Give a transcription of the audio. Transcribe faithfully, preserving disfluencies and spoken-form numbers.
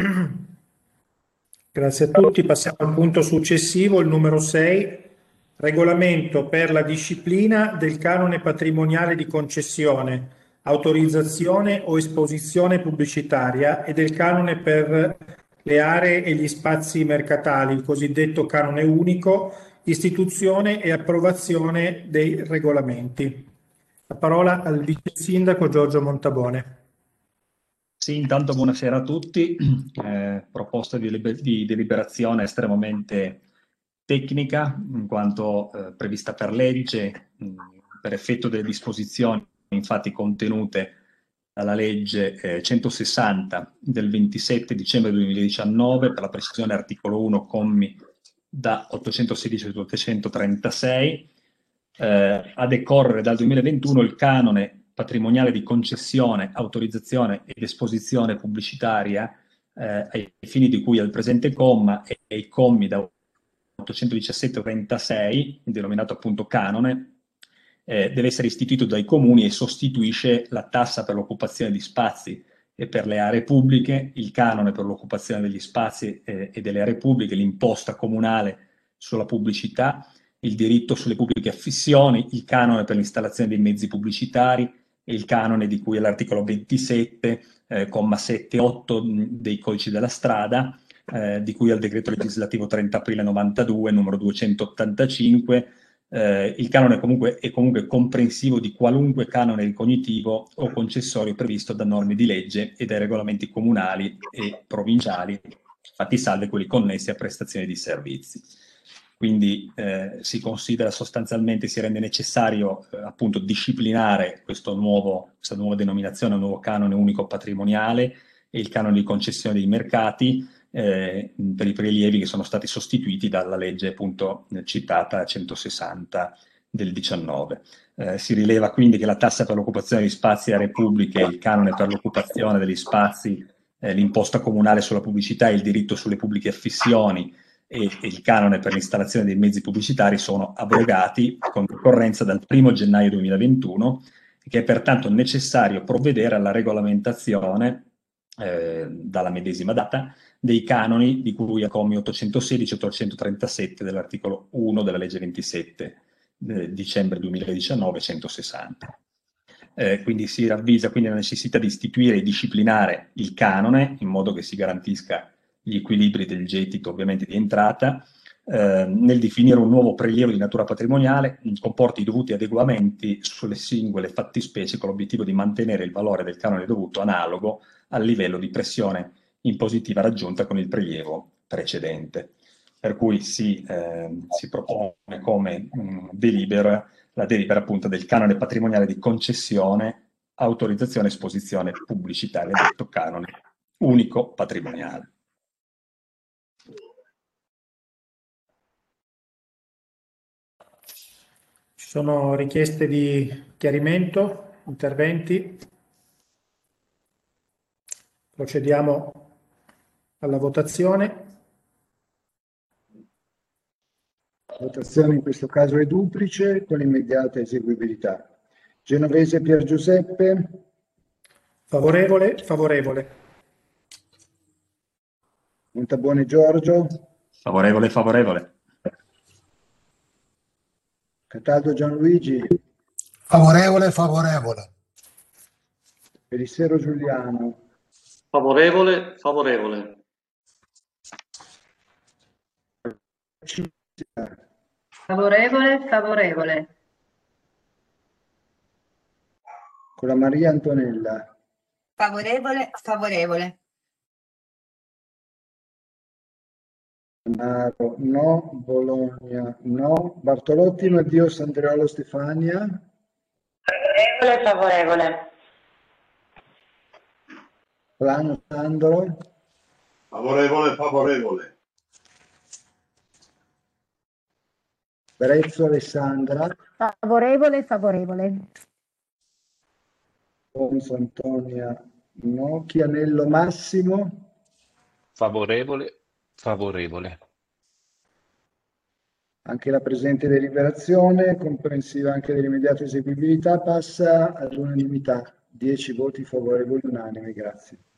Grazie a tutti. Passiamo al punto successivo, il numero sei, regolamento per la disciplina del canone patrimoniale di concessione, autorizzazione o esposizione pubblicitaria e del canone per le aree e gli spazi mercatali, il cosiddetto canone unico, istituzione e approvazione dei regolamenti. La parola al vice sindaco Giorgio Montabone. Sì, intanto buonasera a tutti. Eh, proposta di, liber- di deliberazione estremamente tecnica, in quanto eh, prevista per legge, mh, per effetto delle disposizioni infatti contenute dalla legge eh, centosessanta del ventisette dicembre duemiladiciannove, per la precisione articolo uno, commi da ottocentosedici ad ottocentotrentasei, eh, a decorrere dal duemilaventuno il canone patrimoniale di concessione, autorizzazione ed esposizione pubblicitaria eh, ai fini di cui al presente comma e ai commi da ottocentodiciassette a trentasei, denominato appunto canone, eh, deve essere istituito dai comuni e sostituisce la tassa per l'occupazione di spazi e per le aree pubbliche, il canone per l'occupazione degli spazi eh, e delle aree pubbliche, l'imposta comunale sulla pubblicità, il diritto sulle pubbliche affissioni, il canone per l'installazione dei mezzi pubblicitari e il canone di cui è l'articolo ventisette, eh, comma sette e otto dei codici della strada, eh, di cui al decreto legislativo trenta aprile novantadue, numero duecentottantacinque. Eh, il canone comunque è comunque comprensivo di qualunque canone ricognitivo o concessorio previsto da norme di legge e dai regolamenti comunali e provinciali, fatti salve quelli connessi a prestazioni di servizi. Quindi eh, si considera sostanzialmente, si rende necessario eh, appunto disciplinare questo nuovo, questa nuova denominazione, un nuovo canone unico patrimoniale e il canone di concessione dei mercati eh, per i prelievi che sono stati sostituiti dalla legge appunto citata centosessanta del diciannove. Eh, si rileva quindi che la tassa per l'occupazione di spazi e aree pubbliche, il canone per l'occupazione degli spazi, eh, l'imposta comunale sulla pubblicità e il diritto sulle pubbliche affissioni e, e il canone per l'installazione dei mezzi pubblicitari sono abrogati con decorrenza dal primo gennaio duemilaventuno e che è pertanto necessario provvedere alla regolamentazione eh, dalla medesima data dei canoni di cui a commi ottocentosedici e ottocentotrentasette dell'articolo uno della legge ventisette eh, dicembre duemiladiciannove centosessanta. Eh, quindi si ravvisa quindi la necessità di istituire e disciplinare il canone in modo che si garantisca gli equilibri del gettito ovviamente di entrata, eh, nel definire un nuovo prelievo di natura patrimoniale comporti i dovuti adeguamenti sulle singole fattispecie con l'obiettivo di mantenere il valore del canone dovuto analogo al livello di pressione impositiva raggiunta con il prelievo precedente. Per cui si, eh, si propone come mh, delibera la delibera appunto del canone patrimoniale di concessione, autorizzazione e esposizione pubblicitaria, detto canone unico patrimoniale. Ci sono richieste di chiarimento, interventi? Procediamo alla votazione. La votazione in questo caso è duplice con immediata eseguibilità. Genovese Pier Giuseppe. Favorevole? Favorevole. Montabone Giorgio. Favorevole, favorevole. Cataldo Gianluigi. Favorevole, favorevole. Pelissero Giuliano. Favorevole, favorevole. Favorevole, favorevole. Con la Maria Antonella. Favorevole, favorevole. Naro, no. Bologna, no. Bartolotti, Madio, Sandriolo, Stefania. Favorevole, favorevole. Plano, Sandro. Favorevole, favorevole. Brezzo, Alessandra. Favorevole, favorevole. Ponzo, Antonia, no. Chianello, Massimo. Favorevole, favorevole. Anche la presente deliberazione, comprensiva anche dell'immediata eseguibilità, passa all'unanimità. dieci voti favorevoli unanimi. Grazie.